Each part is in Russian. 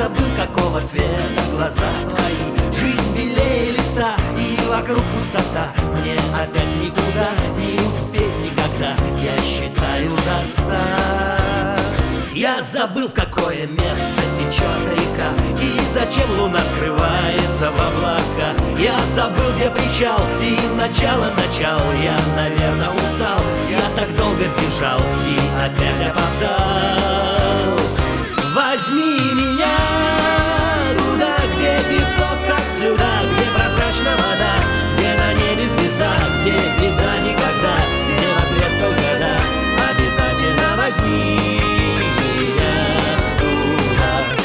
забыл, какого цвета глаза твои. Жизнь белее листа, и вокруг пустота. Мне опять никуда не успеть никогда. Я считаю до 100. Я забыл, в какое место течет река, и зачем луна скрывается в облака. Я забыл, где причал и начало. Я, наверное, устал, я так долго бежал и опять опоздал. Возьми меня туда, где песок как слюда, где прозрачна вода, где на небе звезда, где беда никогда, где в ответ только да. Обязательно возьми меня туда.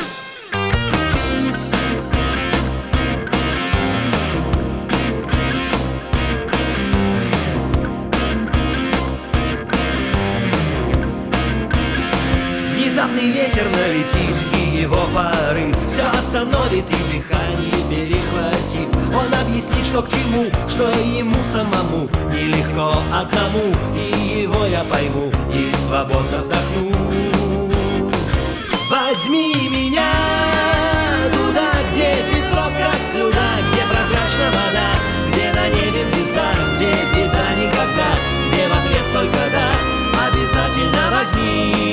Внезапный ветер налетит, и его порыв все остановит и дыхание перехватит. Он объяснит, что к чему, что ему самому нелегко одному, и его я пойму и свободно вздохну. Возьми меня туда, где песок как слюда, где прозрачна вода, где на небе звезда, где беда никогда, где в ответ только да. Обязательно возьми.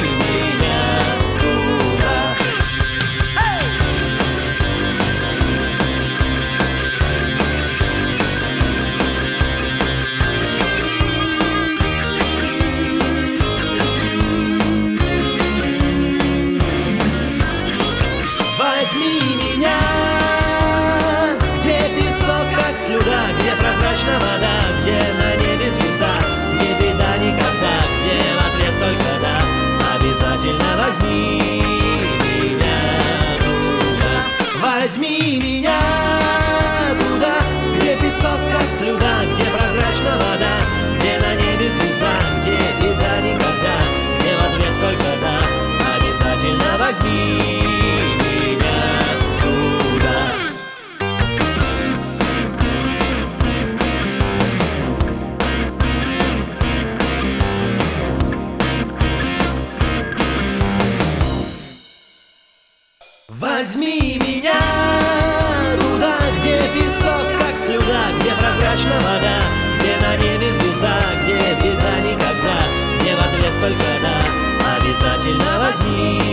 Возьми меня, где песок как слюда, где прозрачна вода, где на небе звезда, где беда никогда, где в ответ только да. Обязательно возьми меня туда. Возьми меня туда, где песок как слюда, где прозрачна вода, где на небе звезда, где беда никогда, где в ответ только да. Обязательно возьми. Возьми меня туда, где песок как слюда, где прозрачна вода, где на небе звезда, где беда никогда, где в ответ только да. Обязательно возьми.